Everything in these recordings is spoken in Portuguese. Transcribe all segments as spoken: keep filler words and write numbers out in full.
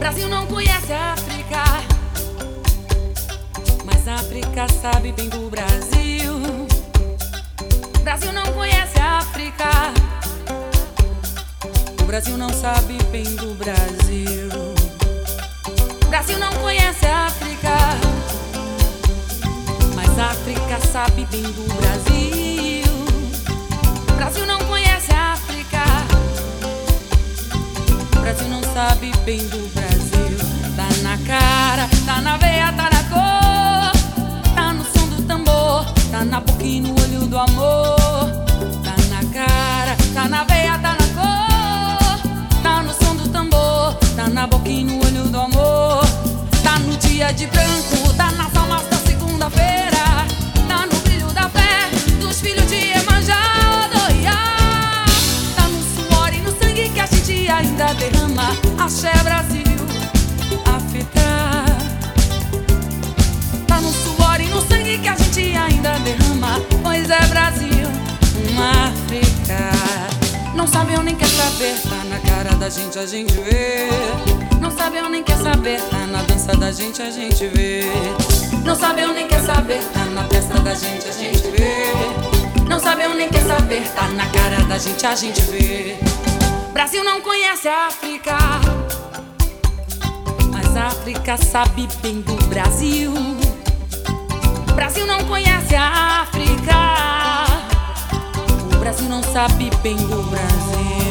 Brasil não conhece a África, mas a África sabe bem do Brasil. Brasil não conhece a África, o Brasil não sabe bem do Brasil. Brasil não conhece a África, mas a África sabe bem do Brasil. Brasil não conhece a África, o Brasil não sabe bem do Brasil. Tá na cara, tá na veia, tá na cor, tá no som do tambor, tá na boca e no olho do amor. Tá na cara, tá na veia, tá na cor, tá no som do tambor, tá na boca e no olho do amor. Tá no dia de branco, tá nas almas da segunda-feira, tá no brilho da fé dos filhos de Iemanjá, Odoiá. Tá no suor e no sangue que a gente ainda derrama. Axé, Brasil, África. Tá no suor e no sangue que a gente ainda derrama. Pois é, Brasil, uma África. Não sabe ou nem quer saber, tá na cara da gente, a gente vê. Não sabe ou nem quer saber, tá na dança da gente, a gente vê. Não sabe ou nem quer saber, tá na testa da gente, a gente vê. Não sabe ou nem quer saber, tá na cara da gente, a gente vê. Brasil não conhece a África, mas a África sabe bem do Brasil. Brasil não conhece a África, o Brasil não sabe bem do Brasil.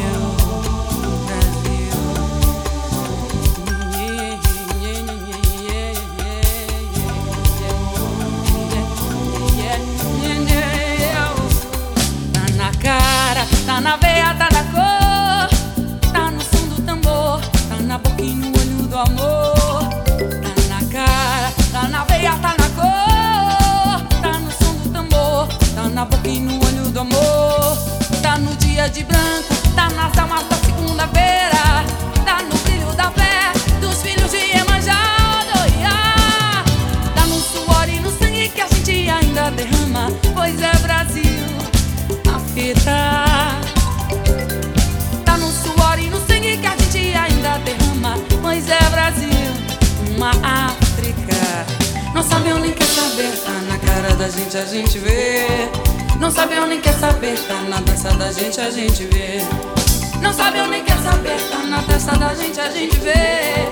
Tá na veia, tá na cor, tá no som do tambor, tá na boca e no olho do amor. Tá na cara, tá na veia, tá na cor, tá no som do tambor, tá na boca e no olho do amor. Tá no dia de branco, tá nas almas da segunda-feira, tá no brilho da fé dos filhos de Iemanjá, Odoiá. Tá no suor e no sangue que a gente ainda derrama. Pois é, Brasil, a fita. Tá no suor e no sangue que a gente ainda derrama. Pois é, Brasil, uma África. Não sabe ou nem quer saber, tá na cara da gente, a gente vê. Não sabe ou nem quer saber, tá na dança da gente, a gente vê. Não sabe ou nem quer saber, tá na testa da gente, a gente vê.